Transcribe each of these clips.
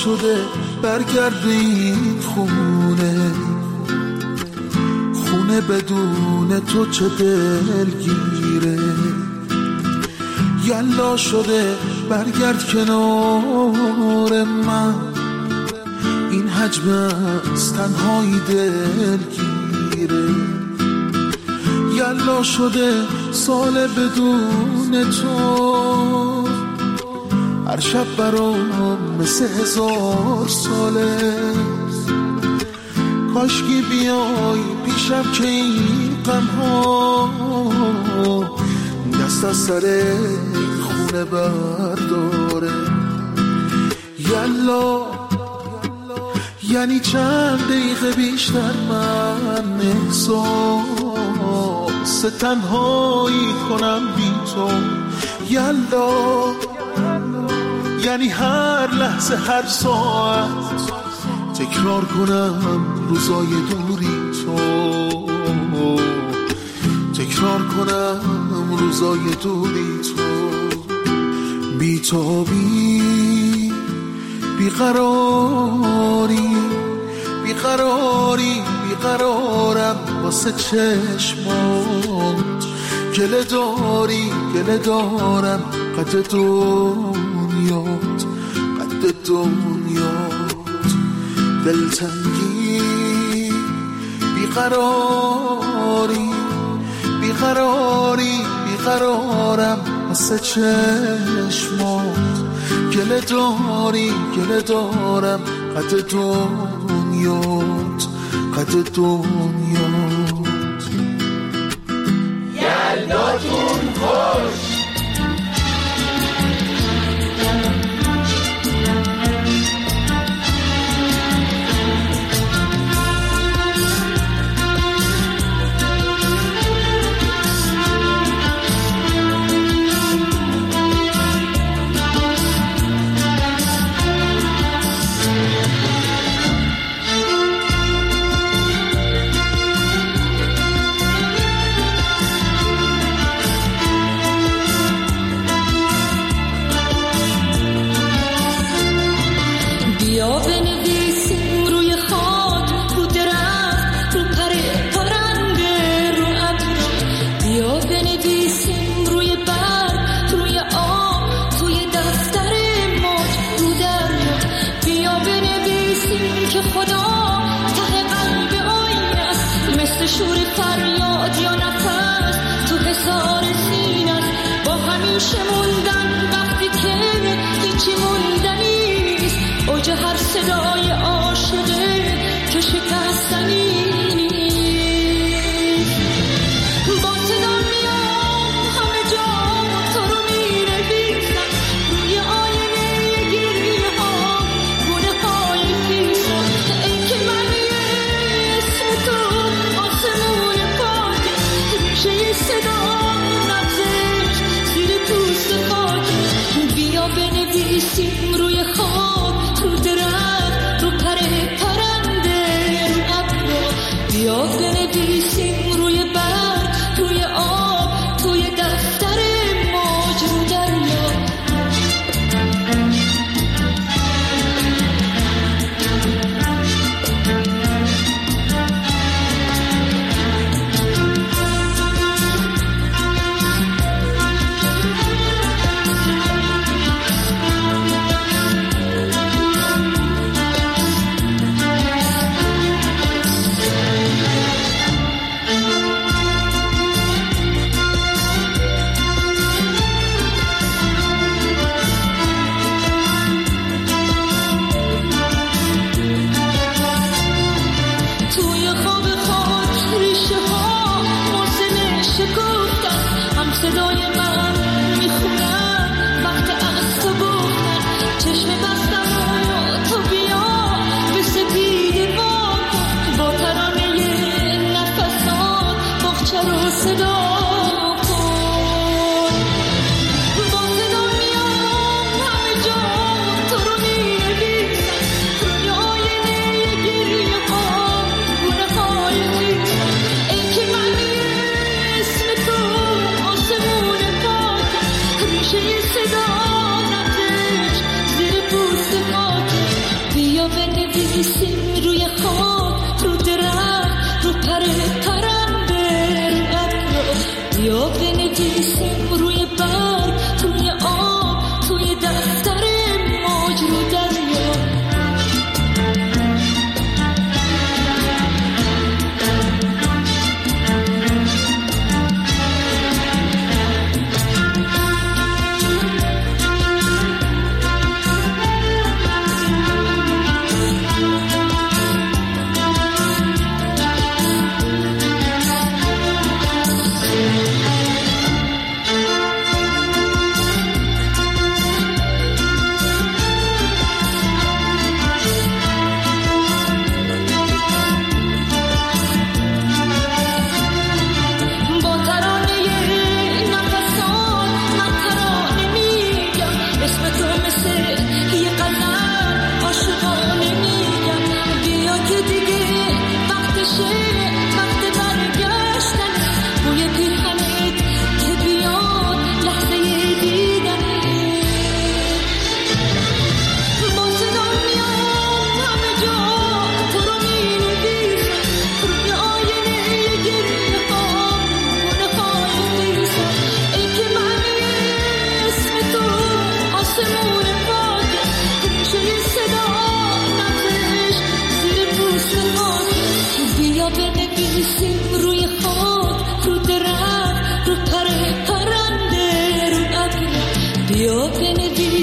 شده برگرد به این خونه، خونه بدون تو چه دلگیره. یلا شده برگرد کنار من، این حجم از تنهایی دلگیره. یلا شده سال بدون تو، هر شب برام مثل 1000 ساله. کاشکی بیای پیشم که این غم‌ها دست از سر این خونه برداره. یلا یعنی چند دقیقه بیشتر من احساس تنهایی کنم بی تو. یلا یعنی هر لحظه هر ساعت تکرار کنم روزای دوری تو، تکرار کنم روزای دوری تو. بی تو بیقراری بیقراری بیقرارم واسه چشمات. گله داری گله دارم قد دنیات قد دنیات. دلتنگی بیقراری بیقراری بیقرارم واسه چشمات. گله داری گله دارم قد دنیات قد دنیات. یلداتون خوش. شور فریاد یا نفس تو حصار سینه با همیشه موندن وقتی که هیچی موندنیست. اوج هر صدای عاشقه که شکستنی نیست. با صدا میام همه جا تو رو می‌نویسم روی آینه گریه ها گونه های خیسم. ای که من اسم تو صدا نبزش زیر پوست خاکی. بیا بنویسیم روی خواب رو درخت رو پرنده رو ابرو. بیا بنویسیم روی برگ روی آب توی دفتر موج رو دریا.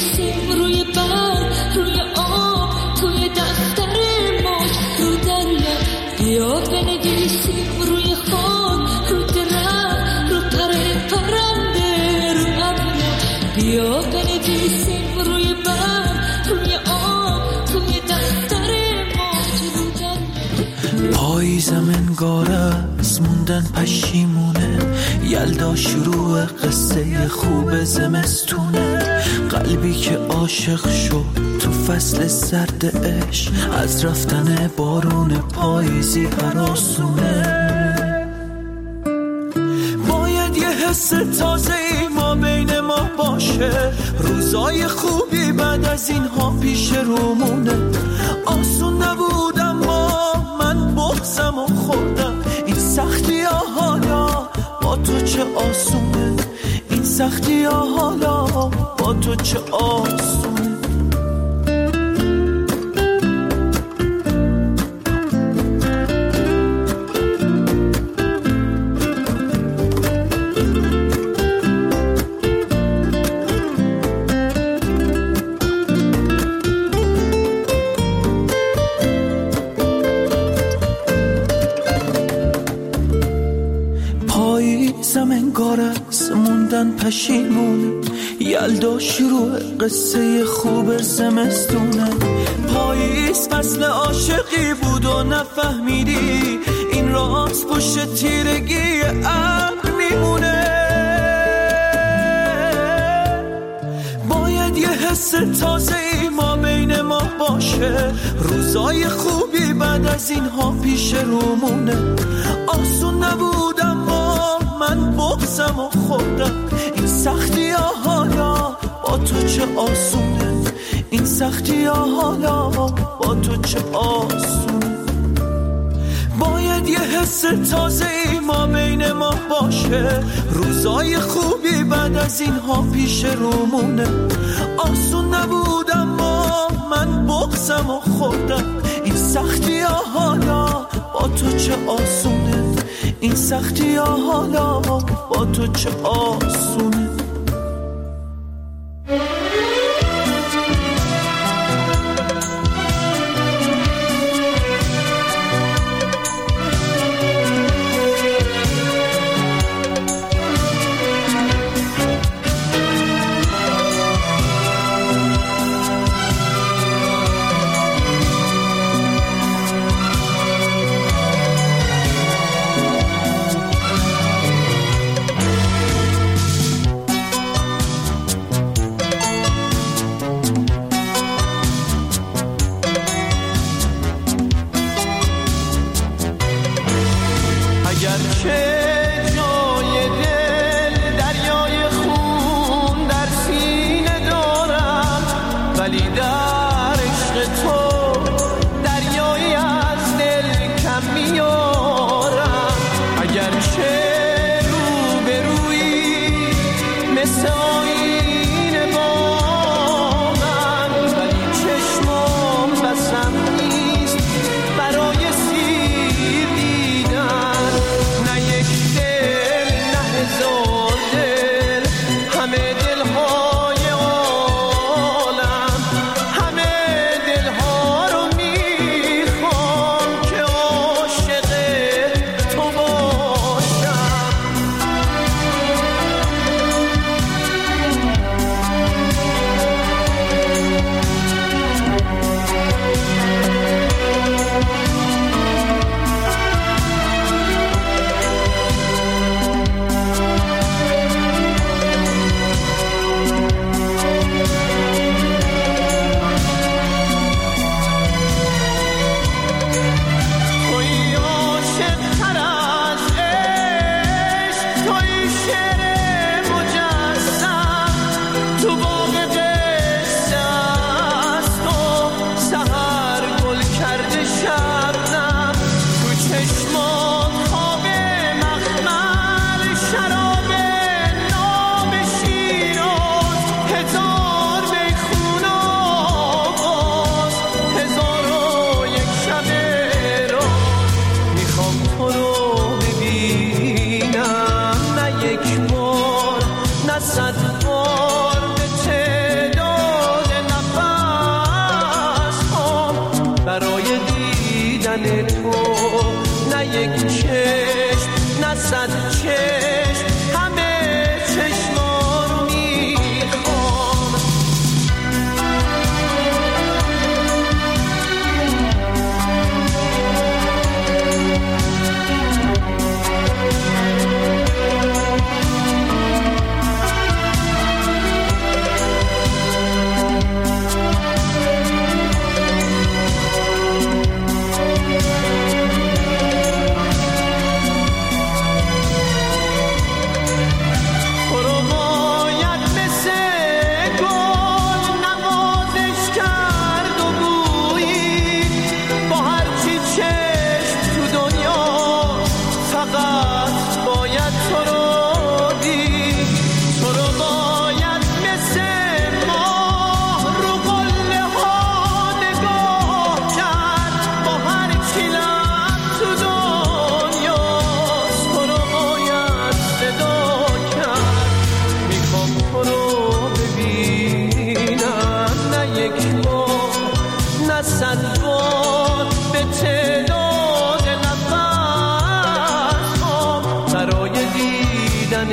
بنویسیم روی برگ، روی آب، توی دفتر موج، رو دریا. بیا بنویسیم روی خاک، رو درخت، رو پر پرنده، رو ابرا. بیا بنویسیم روی برگ، روی آب، توی دفتر موج، رو دریا. پاییزم انگاره از موندن پشیمونه، یلدا شروع قصه خوب زمستونه. قلبی که عاشق شد تو فصل سرد عشق، از رفتن بارون پاییزی هراسونه. باید یه حس تازه‌ای ما بین ما باشه، روزای خوبی بعد از اینها پیش رومونه. آسون نبود اما من بغضم و خوردم، این سختی ها حالا با تو چه آسونه، این سختی ها حالا با تو چه آسونه. پاییزم انگار از موندن پشیمونه، یلدا شروع قصه خوب زمستونه. پاییز فصل عاشقی بود و نفهمیدی، این راز پشت تیرگی ابر میمونه. باید یه حس تازه‌ای ما بین ما باشه، روزای خوبی بعد از اینها پیش رومونه. آسون نبود اما من بغضم و خوردم، این سختی ها حالا با تو چه آسونه، این سختی ها حالا با تو چه آسونه. باید یه حس تازه‌ای ما بین ما باشه، روزای خوبی بعد از اینها پیش رومونه. آسون نبود اما من بغضم و خوردم، این سختی ها حالا با تو چه آسونه، این سختی ها حالا با تو چه آسونه.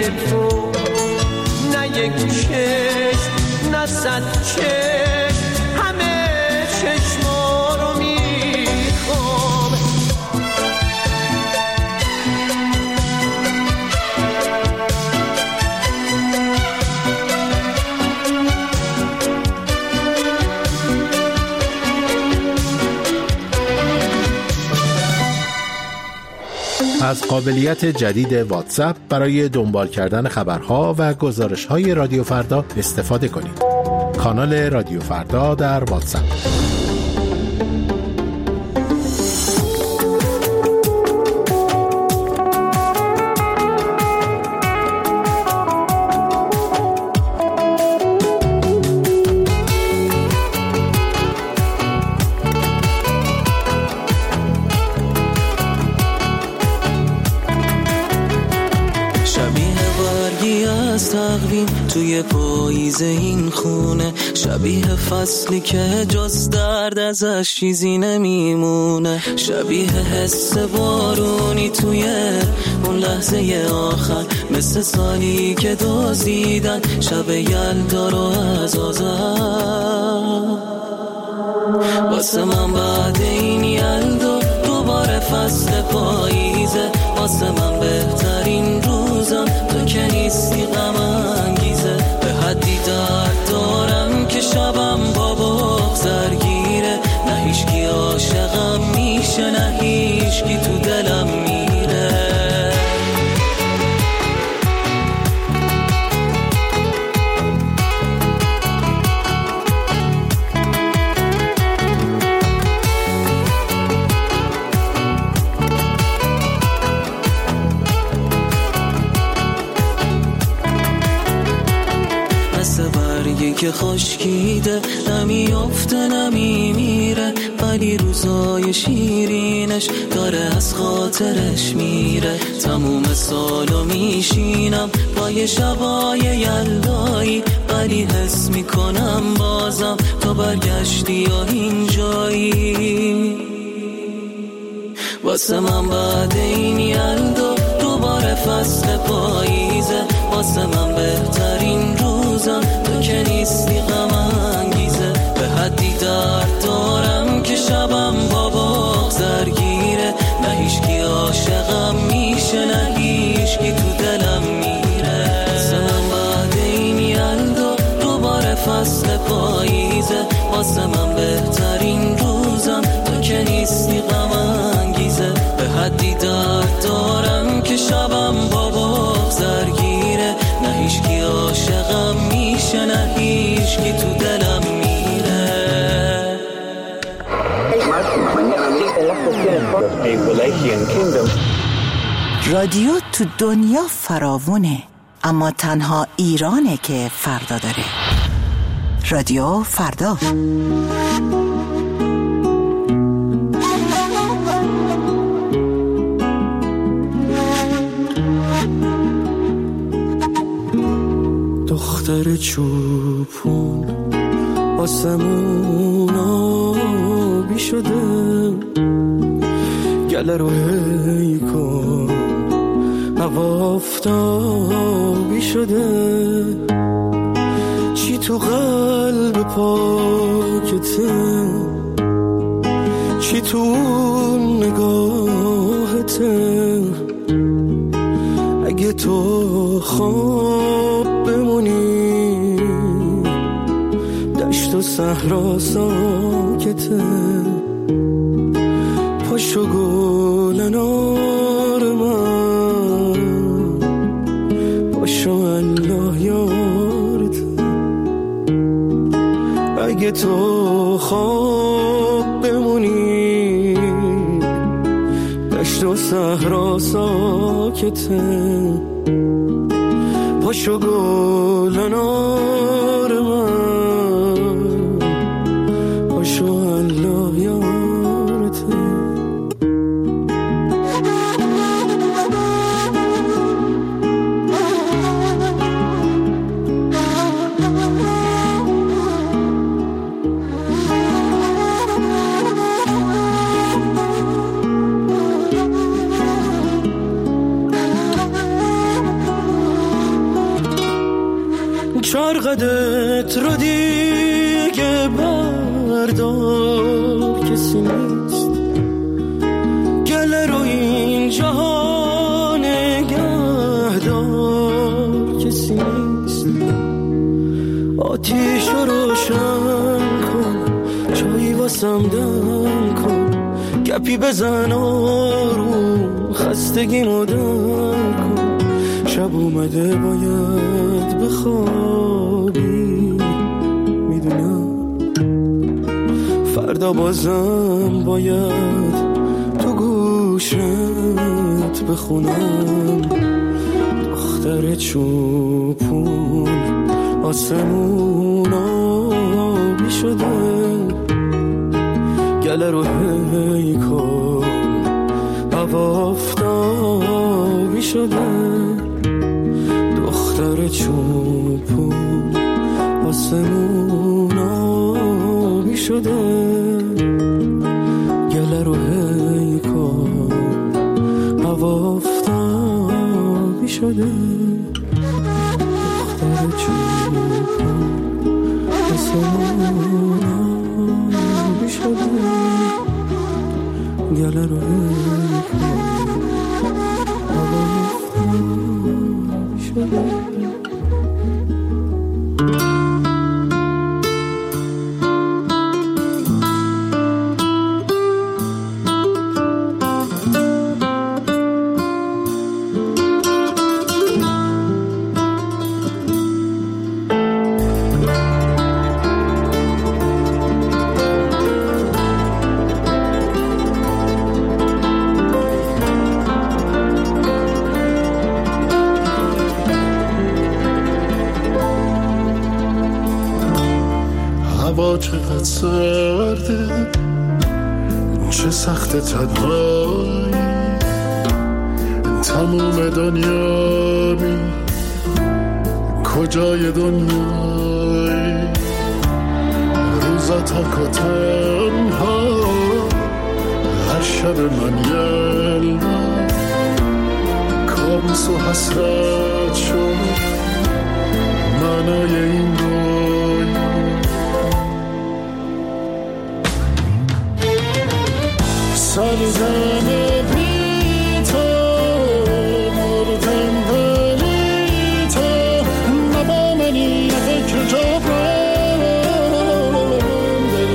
تو، نه یک چشم نه صد چشم، همه چشما رو میخوام. از قابلیت جدید واتساپ برای دنبال کردن خبرها و گزارش‌های رادیو فردا استفاده کنید. کانال رادیو فردا در واتساپ. توی پاییز این خونه، شبیه فصلی که جز درد ازش چیزی نمیمونه، شبیه حس بارونی توی اون لحظه آخر، مثل سالی که دزدیدن شب یلدا رو از آذر. واسه من بعد این یلدا دوباره فصل پاییزه، واسه من بهترین روزم تو که نیستی غم انگیزه. به حدی درد دارم که شبم با بغض درگیره، نه هیچکی عاشقم میشه نه هیچکی تو دلم میره. که خشکیده، نمیافته نمیمیره، ولی روزای شیرینش داره از خاطرش میره. تموم سالو میشینم با یه شبای یلدایی، ولی حس میکنم بازم تو برگشتی یا اینجایی. واسه من بعد این یلدا دوباره فصل پاییزه، واسه من بهترین روزم تو که نیستی غم انگیزه. به حدی درد دارم که شبم با بغض درگیره، نه هیچکی عاشقم میشه نه هیچکی تو دلم میره. واسه من بعد این یلدا دوباره فصل پاییزه، واسه من بهترین روزم تو که نیستی غم انگیزه. به حدی درد دارم که شبم با بغض درگیره، نه هیچکی عاشقم میشه نه هیچکی تو دلم میره. رادیو تو دنیا فراوونه، اما تنها ایرانه که فردا داره. رادیو فردا. دختر چوپون آسمون آبی شده، گله رو هی کن هوا آفتابی شده. چی تو قلب پاکته، چی تو نگاهته. اگه تو خواب بمونی دشت و صحرا ساکته. پاشو گل انار من، پاشو الله یارته. اگه تو خواب بمونی دشت و صحرا ساکته. پاشو گل انار من، پاشو الله یارته. شرقدت رو دیگه بردار کسی نیست، گله رو این جهان نگهدار کسی نیست. آتیش رو روشن کن، چایی واسم دم کن، گپی بزن آروم، خستگیمو دم کن. شب اومده باید بخوابی، میدونم فردا بازم باید تو گوشت بخونم. دختر چوپون آسمون آبی شده، گله رو هی کن هوا آفتابی شده. دختر چوپون آسمون آبی شده، گله رو هی کن هوا آفتابی شده. دختر چوپون آسمون آبی شده، گله رو هی کن هوا آفتابی شده. هوا چقدر سرده، چه سخت تنهایی، تموم دنیا بی کجای دنیایی. روزا تک و تنها، هر شب من یلدا، کابوس و حسرت شد معنای این دنیا. سرزم بی تو مردم ولی تو نبا منی فکر جبران. دل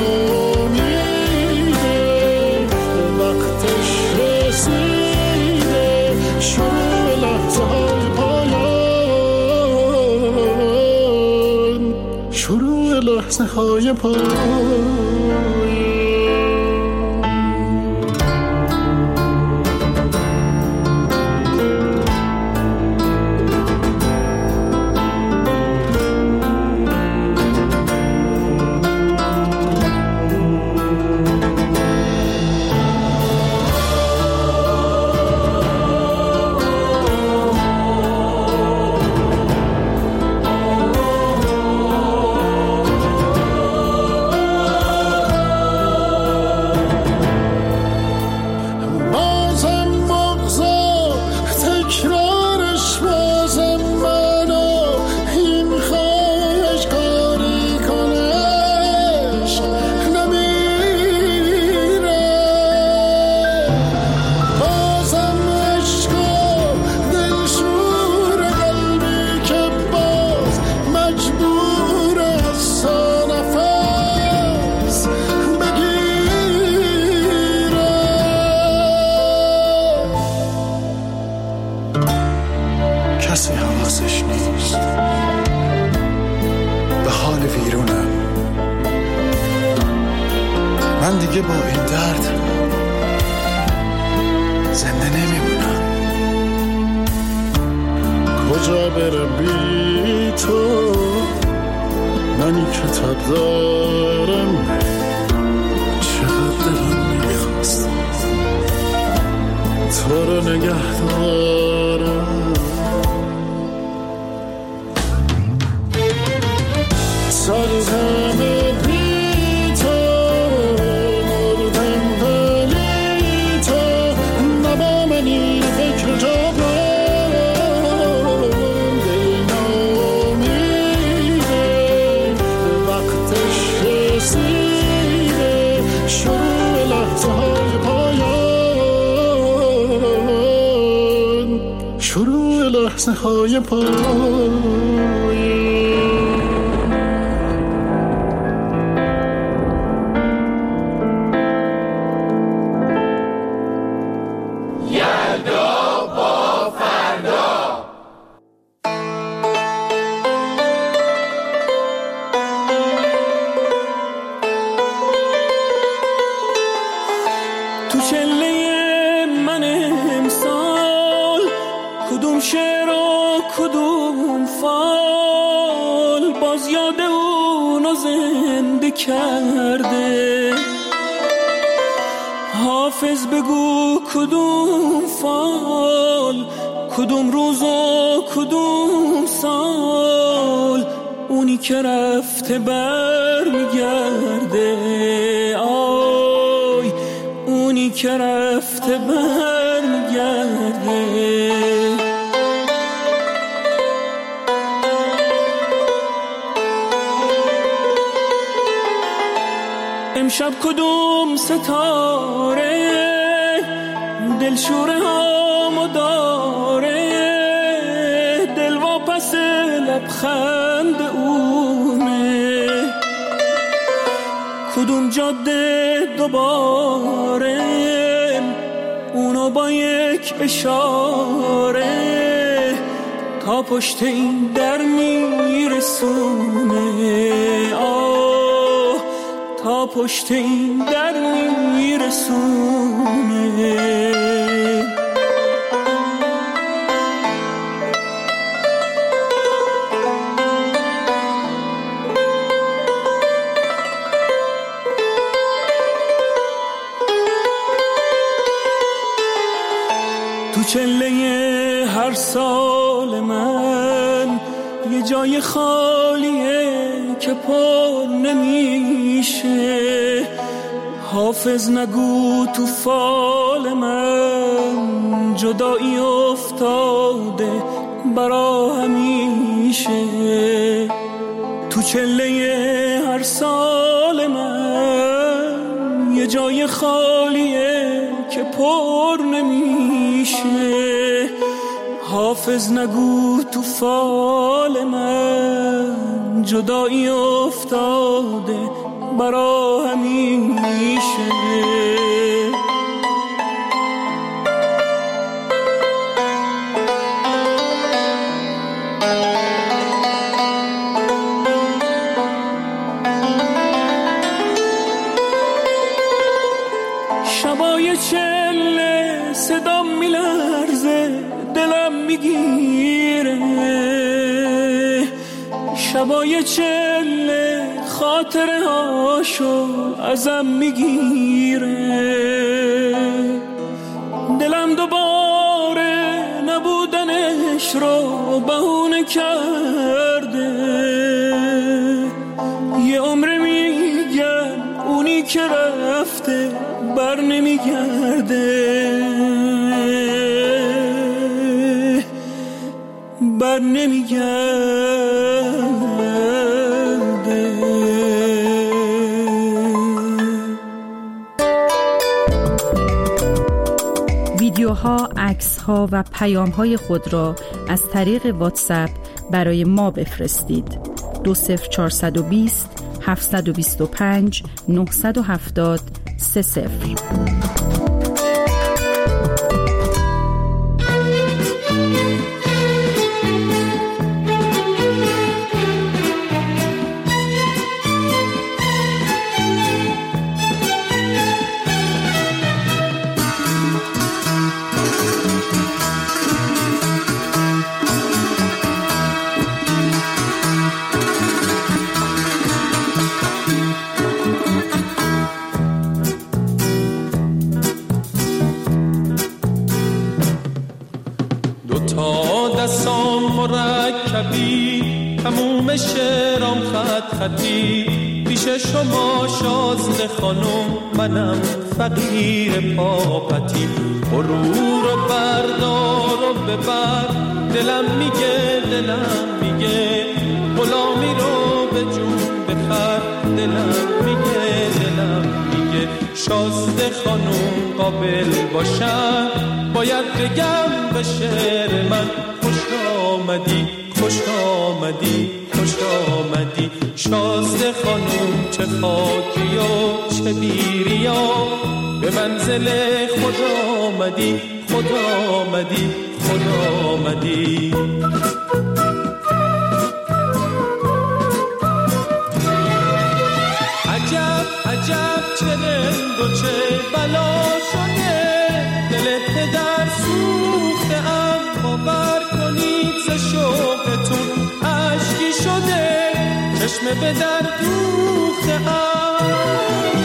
نامیده وقتش رسیده، شروع لحظه های پایان، شروع لحظه های پایان. کسی حواسش نیست به حال ویرونم. من دیگه با این درد زنده نمیمونم. کجا برم بی تو، منی که تب دارم، چقدر دلم میخواست تو رو نگه دارم. سرزم بی تو مردم ولی تو نبا منی فکر جبران. دل نامیده لحظه های پایان. کرده حافظ بگو کدوم فال، کدوم روز و کدوم سال، اونی که رفته بر میگرده، آی اونی که رفته بر میگرده. امشب کدوم ستاره دلشوره هامو داره، دل واپس لبخند اونه، کدوم جاده دوباره اونو با یک اشاره تا پشت این در میرسونه، تا پشت این در میرسونه. تو چله هر سال من یه جای خالیه که پر نمیشه، حافظ نگو تو فال من جدایی افتاده برا همیشه. تو چله هر سال من یه جای خالیه که پر نمیشه، حافظ نگو تو فال من جدایی افتاده برا همیشه. شبای چله صدام میلرزه دلم میگیره، شبای چله خاطره هاشو ازم میگیره، دلم دوباره نبودنش رو بهونه کرده، یه عمر میگن اونی که رفته بر نمیگرده، بر نمیگرده. ویدیوها، عکس‌ها و پیام‌های خود را از طریق واتساپ برای ما بفرستید. 20420 725 970 30. تموم شعرام خط خطی پیش شما شازده خانم، منم فقیر پاپتی، غرور و بردار و ببر، دلم میگه غلامی رو به جون بخر، دلم میگه شازده خانم قابل باشن، باید بگم به شعر من خوشا آمدی خوش آمدی خوش آمدی شازده خانوم چه خاکی و چه بیریا به منزل خود آمدی خود آمدی خود آمدی عجب عجب چه رنگ و چه بلا شده دل پدر سوخته ام باور کنید ز شوقتون اشکی شده چشم به در دوخته ام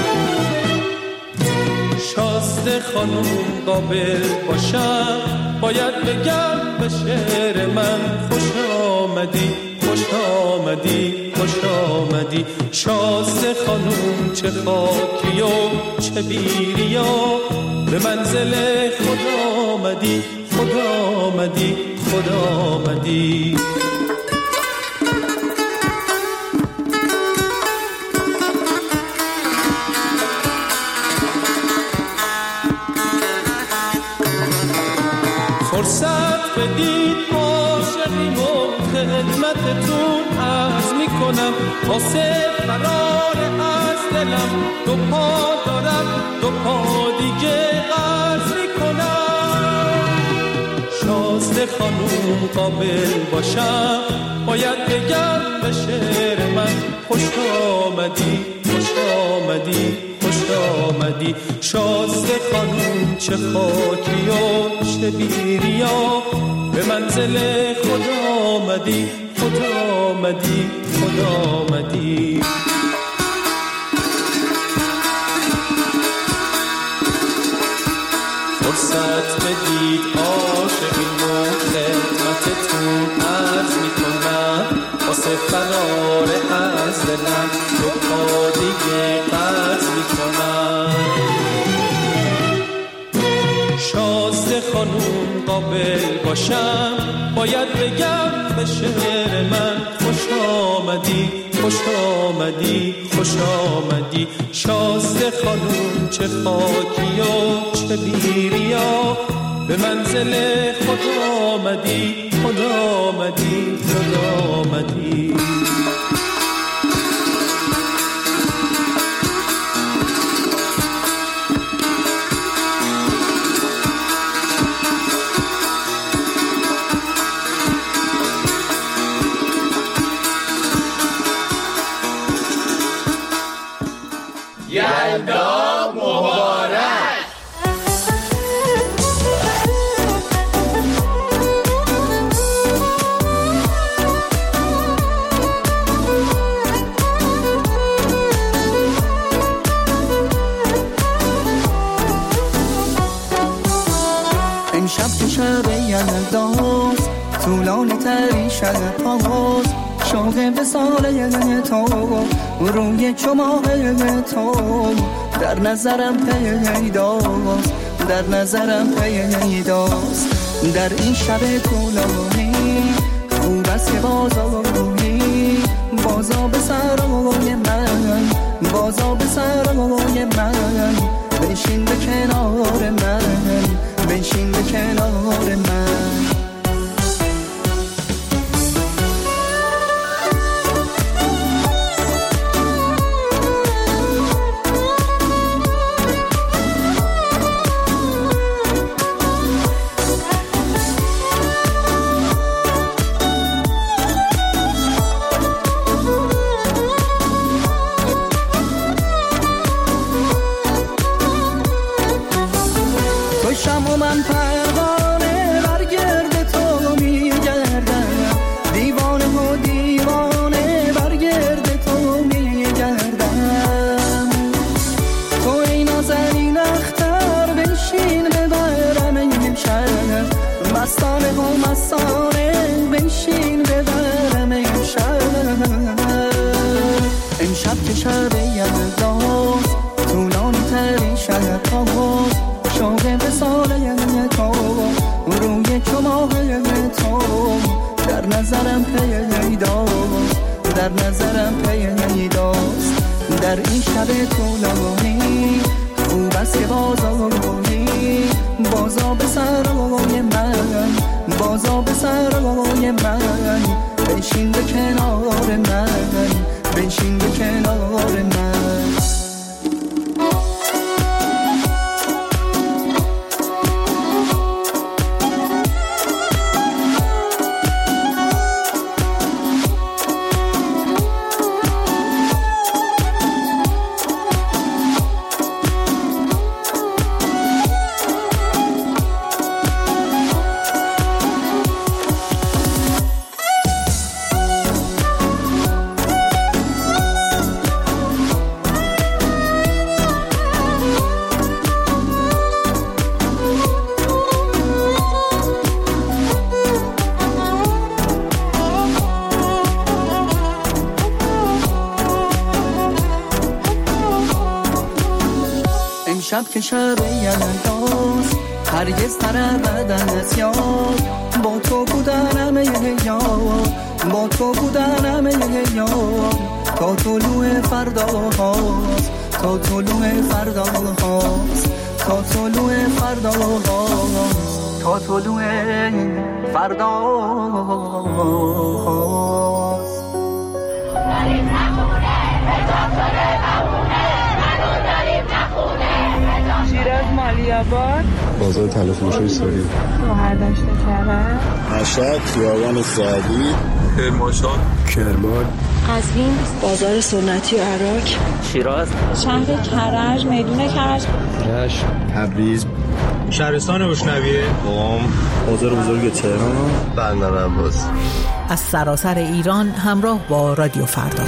شازده خانوم قابل باشم باید بگم به شعر من خوش آمدی خوش آمدی خوش آمدی شازده خانوم چه خاکی و چه بیریا به منزل خود آمدی خود آمدی خود آمدی فرصت بدید عاشقیم و خدمتتون عرض میکنم واسه فرار از دلم دو پا دارم دو پا دیگه عرض میکنم شازده خانوم قابل باشم باید بگم به شعر من خوش آمدی خوش آمدی خوش آمدی شازده خانوم چه خاکی و چه بیریا به منزل خود آمدی خود آمدی خود آمدی فرصت بدید عاشقین و خدمتتون عرض میکنم واسه فرار از دلم دو پا دیگه قرض میکنم شازده خانوم قابل باشم باید بگم به شعر من خوش آمدی خوش آمدی خوش آمدی شازده خانوم چه خاکی و چه بیریا به منزل خود آمدی خود آمدی خود آمدی یلدا مبارک امشب که شب یلداست طولانی تری شب هاست شوق وصال تو روی چماق تو در نظرم پیداست در نظرم پیداست در این شب طولانی خوب است که بازاری بازا به سرای من بازا به سرای من بنشین به کنار من بنشین به کنار من شم و من پروانه برگرد تو میگردم دیوانه و دیوانه برگرد تو میگردم تو ای نازنین اختر بنشین ببرم امشب مستانه و مستانه بنشین ببرم امشب که شب یلداست طولانی تری شب هاست شوق وصال تو روی چماق تو در نظرم پیداست در نظرم پیداست در این شب طولانی خوب است که بازاری بازا به سرای من بازا به سرای من بشین به کنار من بشین به کنار من شب که شب یلداست هرگز تربدن از یاد با تو بودنم یاد با تو بودنم یاد تا طلوع فردا هاست تا طلوع فردا هاست تا طلوع فردا هاست تا طلوع فردا هاست داریم نخونه اجازه نمونه منو داریم نخونه شیراز مالی‌آباد بازار طلا فروشی سوری شهردشت کرج مشهد خیابان سعدی کرمانشاه کرمان قزوین بازار سنتی و عراق شیراز شهر کرج میدون کرج رشت تبریز شهرستان بوشنویه قم بازار بزرگ تهران بندر عباس از سراسر ایران همراه با رادیو فردا.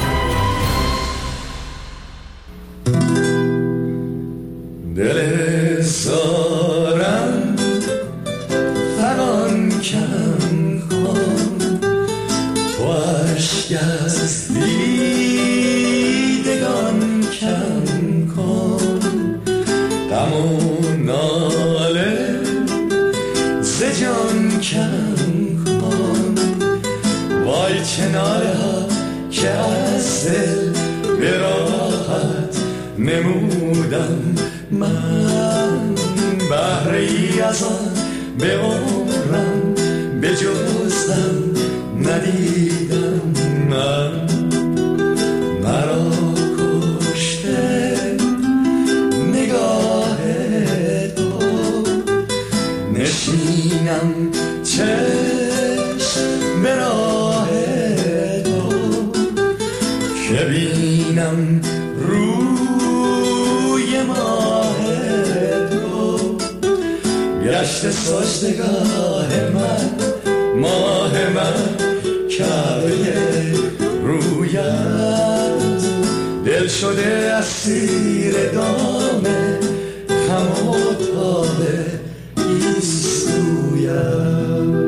دل سارم فران کم کن تو عشق از دیدگان کم کن غم و ناله ز جان کم کن وای کناره ها که از دل به راحت نمودم من بهره‌ای از آن به عمرم به جزم ندیدم من مرا کشته نگاه تو نشینم چشم به راه تو که بینم روی ماه تو گشت سجدگاه من ماه من کعبه رویت دل شده اسیر دام خم و تاب ایستویت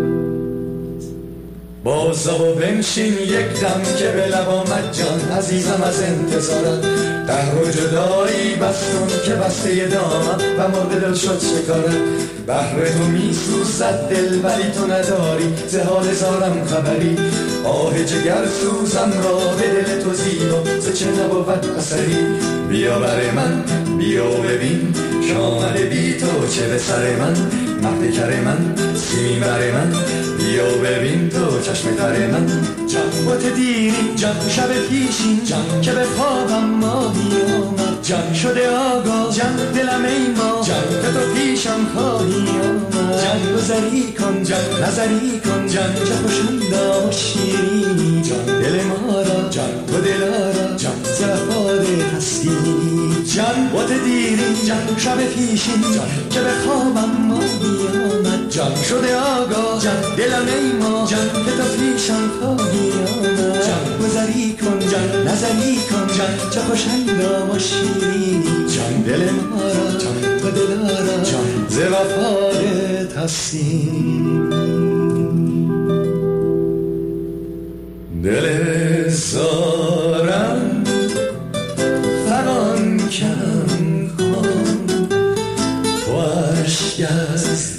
بازا و بنشین یک دم که به لب آمد جان عزیزم از انتظارت قهر و جدایی بستون که بسته دامم و مرد دل شد شکارت بحر تو می سوزد دل ولی تو نداری زهال زارم خبری آه جگر سوزم را به دل تو زیبا چه نبود اثری بیا بر من بیا ببین شامل بی تو چه به سر من مهد کر من سیمین بر من بیا ببین تو چشم تر من جنبات دیرین جن شب پیشین جن که به خوابم ماهی آمد جن شده آگاه جن دلم ای ما جن که تو پیشم خواهی آمد جن گذری کن جن نظری کن جن چه خوشنده و شیرینی جن دل ما را جن تو دلارا جن زفاده هستی جن بات دیرین جن شب پیشین جن که به خوابم ماهی آمد جن شده آگاه جن دلم ای ما جن که تو پیشم خواهی آمد جن گذری کن جن نظری کن جن چه خوشنده و شیرینی جن دل ما را جن تو دلارا جن ز وفادت هستی دل زارم فران کم کن تو عشق از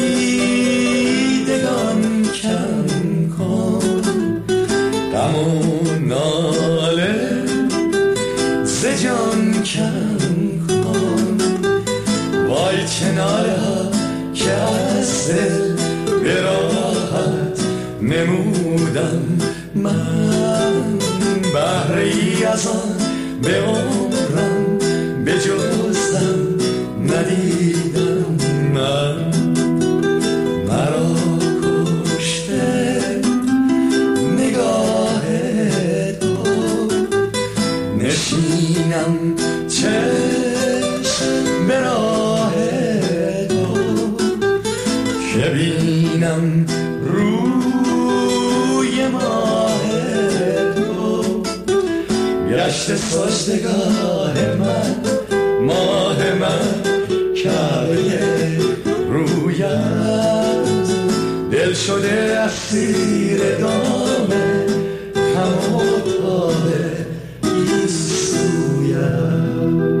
دیدگان کم کن غم و ناله ز جان کم کن وای کناره ها که از دل به راه نمودم من بهره ای از آن به عمرم به جزم ندیدم من مرا کشته نگاه تو نشینم چشم به راه تو که بینم روی ماه تو گشت سجدگاه من ماه من کعبه رویت دل شده اسیر دام هموطاب این سویت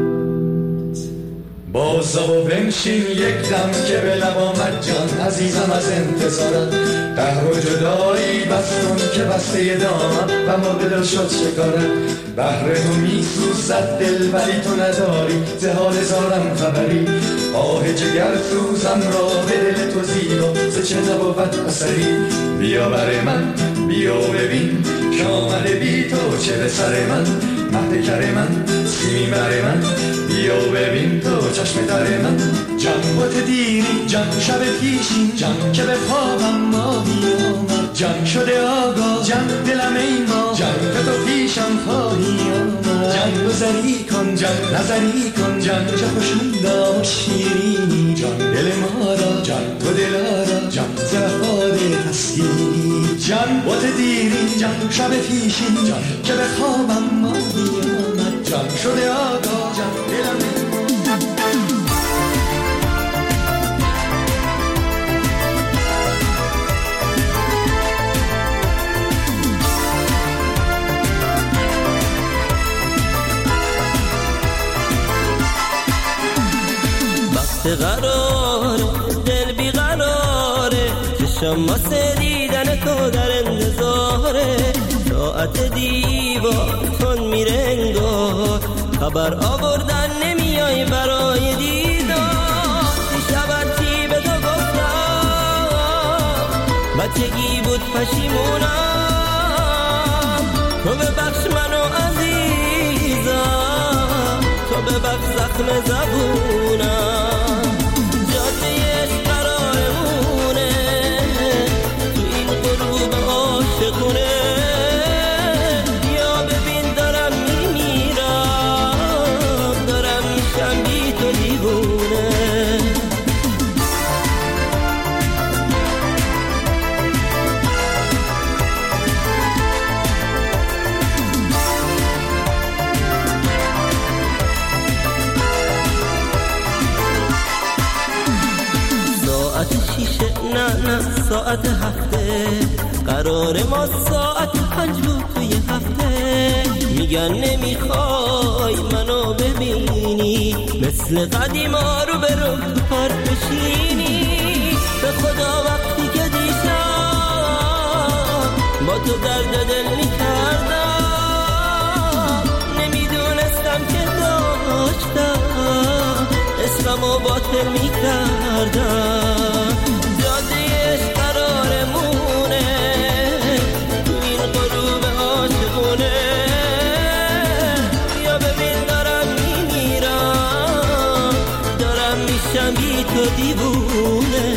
بازا و بنشین یک دم که به لب آمد جان عزیزم از انتظارت قهر و جدایی بستون که بسته دامم و ما به دل شد شکارت بهر تو می سوزد دل ولی تو نداری زهال زارم خبری آه جگر سوزم را به دل تو زیبا ز چه نبود اثری بیا بر من بیا ببین که آمده بی تو چه به سر من مهد کر من سیمین بر من بیا ببین تو چشم در من جان بوت دیری جان شب پیشین جان که به خوابم ماهی آمد جان شده آگاه جان دلم ای ما جان که تو پیشم خواهی آمد جان گذری کن جان نظری کن جان چه خوشوندا و شیرینی جان دل ما را جان تو دلارا جان زرفاد تسکینی جان بوت دیری جان شب پیشین جان که به خوابم ماهی آمد جان شده آگاه جان دلم ای قراره دل بی قراره چشم واسه دیدن تو در انتظاره ساعت دیوار کن میره انگار خبر آوردن نمیای برای دیدار دیشب چی به تو گفتم بچگی بود پشیمونم تو ببخش منو عزیزم تو ببخش زخم زبونم ساعت هفته قرار ما ساعت 5 بود توی هفته میگن نمیخوای منو ببینی مثل قدیما رو به رو پار بشینی به خدا وقتی که دیشب با تو درد دل میکردم نمیدونستم که داشتم اسممو باطل میکردم تو دیوونه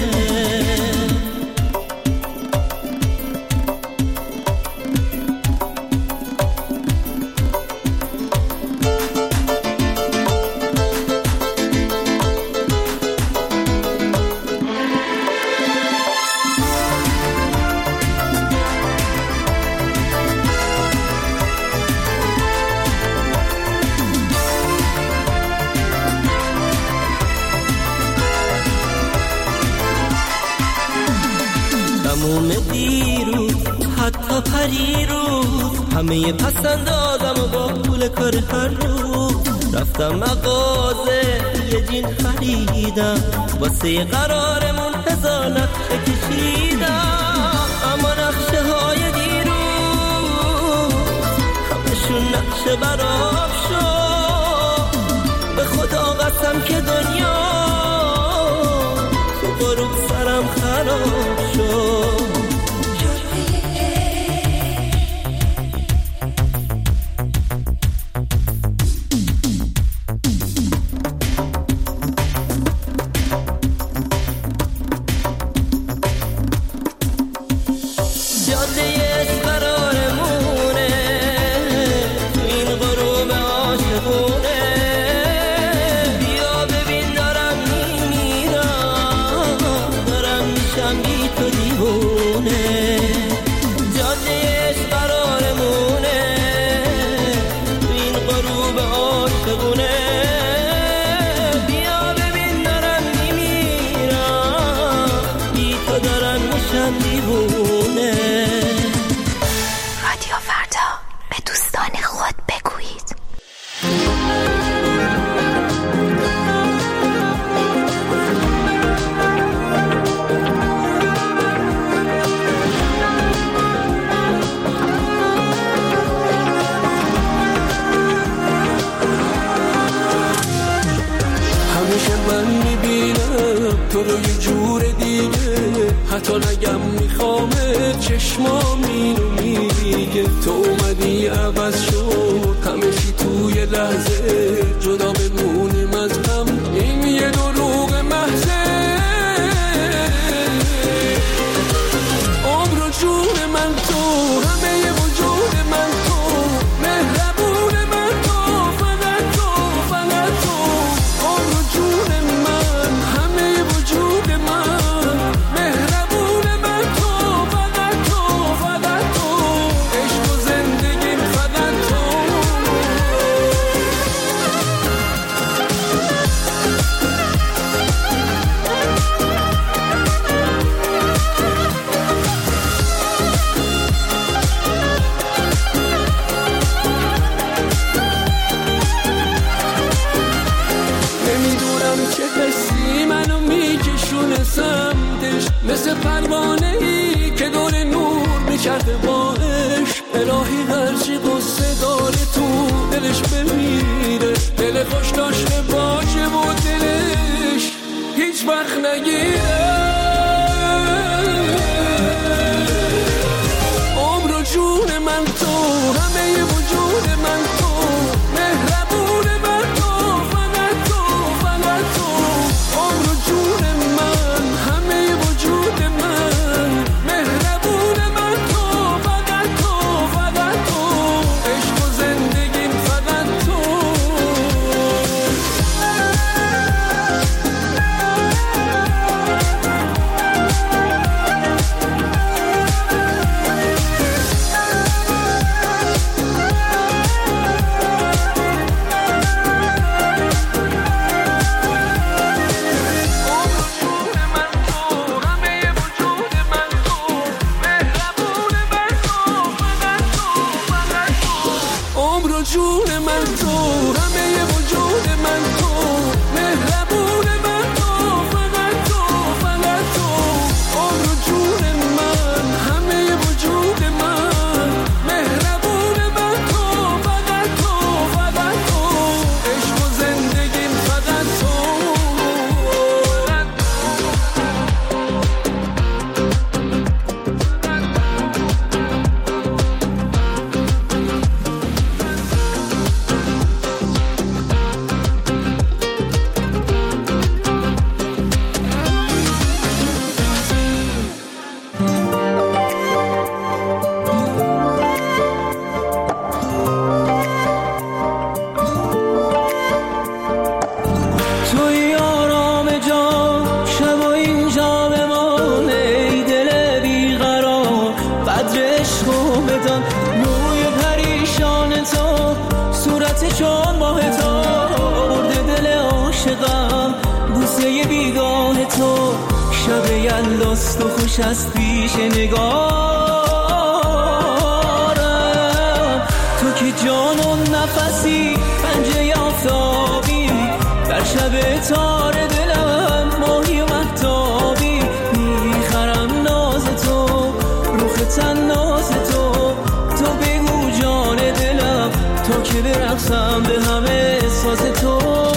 حتی پریروز همه پسند آدم و با پول کار هر روز رفتم مغازه یه جین خریدم واسه قرارمون 1000 نقشه کشیدم اما نقشه های دیروز همشون نقشه براب شد به خدا قسم که دنیا تو غروب سرم خراب شد تو رو یه جور دیگه، حتی نگم میخوامه چشمام اینو میگه. تو اومدی عوض شد همه چی توی لحظه، جدا بمونیم از هم این یه دروغ محضه. عمر و جون من تو، همه وجود من تو، مهربون من تو، فقط تو فقط تو. عمر و جون من، همه وجود من، مهربون من تو، فقط تو فقط تو. عشق و زندگیم فقط تو. مثل پروانه‌ای که دور نور می‌چرخه باش. الهی هرچی قصه داره تو دلش بمیره، دل خوش داشته باشه و دلش هیچ وقت نگیره. عمر و جون من تو، همه وجود من تو، مهربون من تو، فقط تو فقط تو. عمر و جون من، همه وجود من، مهربون من تو، فقط تو فقط تو. عشق و زندگیم فقط تو. جون من تو، همه وجود من تو، مهربون من تو، فقط تو فقط تو. عمر و جون من، همه وجود من، مهربون من تو، فقط تو فقط تو. عشق و زندگیم فقط تو. چون ماه تو برده دل عاشقم، بوسه بیگاه تو شب یلداست و خوش است پیش نگارم. تو که جان و نفسی، پنجه آفتابی، در شب تار دلم ماهی و مهتابی. میخرم ناز تو، روخ تن ناز تو، تو بگو جان دلم تا که برقصم به همه ساز تو.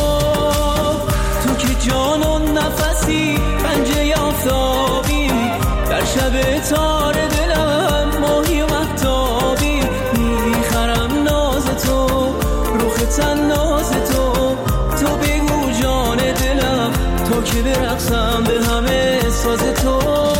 تو که جان و نفسی، پنجه آفتابی، در شب تار دلم ماهی و مهتابی. میخرم ناز تو، روخ تن ناز تو، تو بگو جان دلم تا که برقصم به همه ساز تو.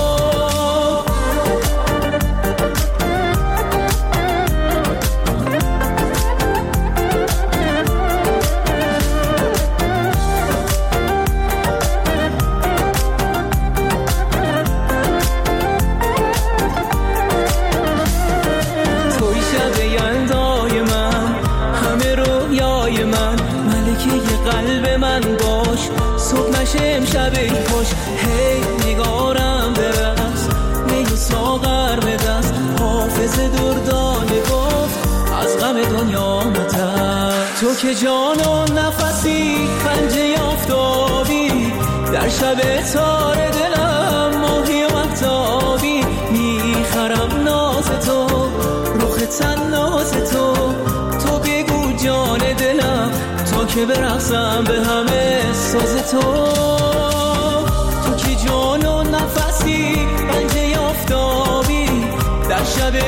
قلب من باش، صبح نشه امشب ای خوش. هی نگارم برقص، می و ساغر به دست، حافظ دردانه گفت از غم دنیا مترس. تو که جان و نفسی، پنجه آفتابی، در شب تار دلم ماهی و مهتابی. میخرم ناز تو، رخ تن ناز تو، تو بگو جان دلم تا که برقصم به همه ساز تو. تو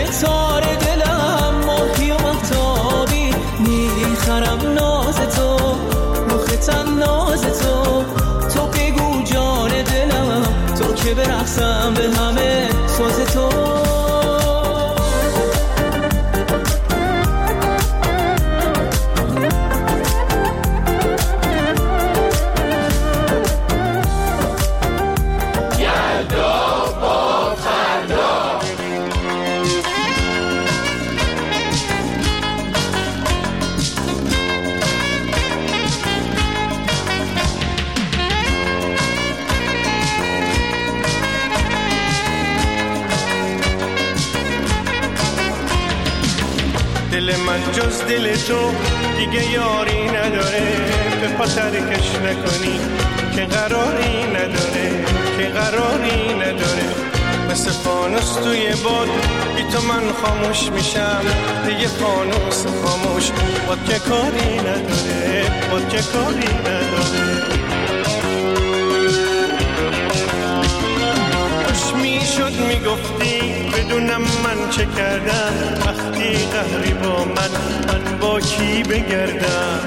تار دلم ماهی و مهتابی میخرم ناز تو مختن ناز تو بگو جان دلم تو که برقصم به همه ساز تو دل من جز دل تو دیگه یاری نداره به پا ترکش نکنی که قراری نداره مثل فانوس توی باد بی تو من خاموش میشم دیگه فانوس خاموش باد که کاری نداره میشد میگفتی بدونم من چه کردم وقتی قهری با من با کی بگردم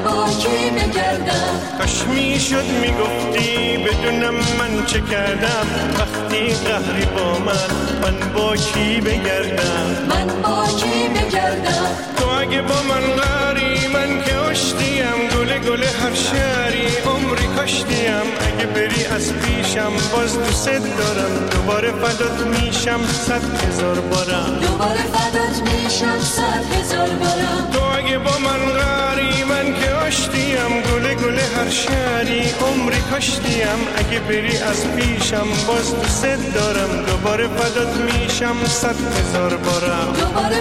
کاش میشد میگفتی بدونم من چه کردم وقتی قهری با من با کی بگردم تو اگه با من قهری من که آشتیم گل هر شهری عمری کاشتیم اگه بری از پیشم باز دوست دارم دوباره فدات میشم 100,000 بارم تو اگه با من قهری من که آشتیم گل هر شهری عمری کاشتیم اگه بری از پیشم باز دوست دارم دوباره فدات میشم 100,000 بارم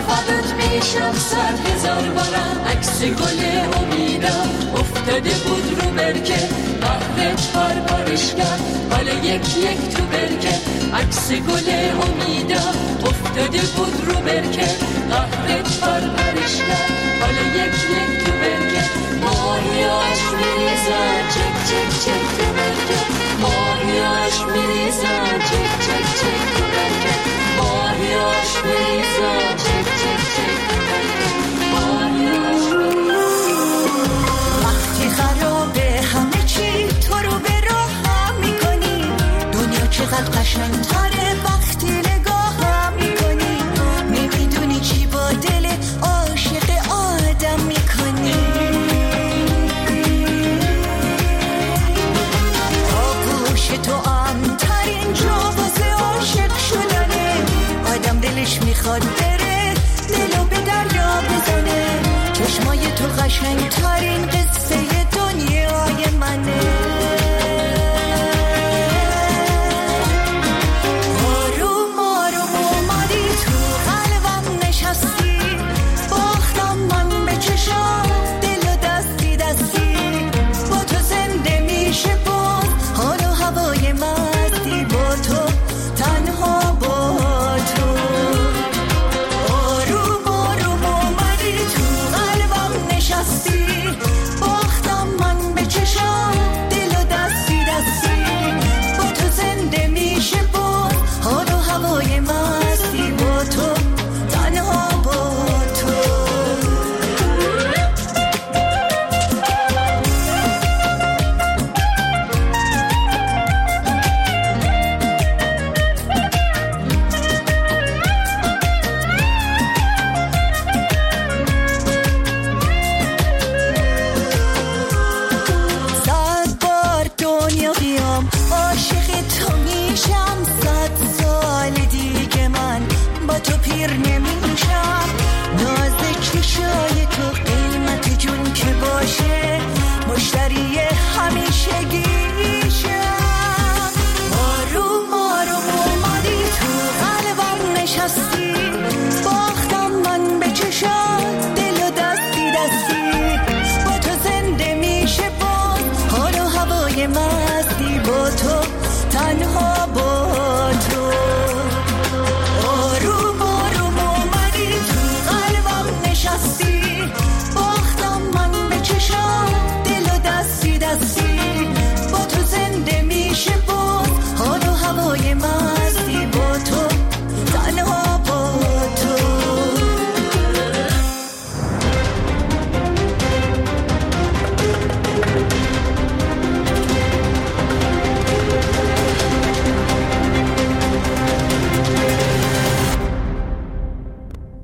عکس گل امیدم افتاده بود رو برکه قهرت پرپرش کرد حالا یک تو برکه عکس گل امیدم افتاده بود رو برکه قهرت پرپرش کرد حالا یک تو برکه ماهیاش میریزن چک تو برکه ماهیاش میریزن چک تو برکه ماهیاش میریزن چک تو برکه ماهیاش وقتی خرابه همه چی تو رو به راهم میکنی دنیا چقدر قشنگ‌تره وقتی نگاهم میکنی نمیدونی چی با دل عاشق آدم میکنی آغوش تو امترین جا واسه عاشق شدنه آدم دلش میخواد بره دلو به دریا بزنه چشمای تو قشنگترین قصه دنیای منه آروم اومدی تو قلبم نشستی باختم من به چشم دل و دستی با تو زنده میشه باز حال و هوای مستی با تو تنها با تو آروم اومدی تو قلبم نشستی باختم من به چشم دل و دستی با تو زنده میشه باز حال و هوای مستی با تو تنها با تو صد بار دنیا بیام عاشق تو میشم 100 سال دیگه من با تو پیر نمیشم ناز چشای تو قیمت جون که باشه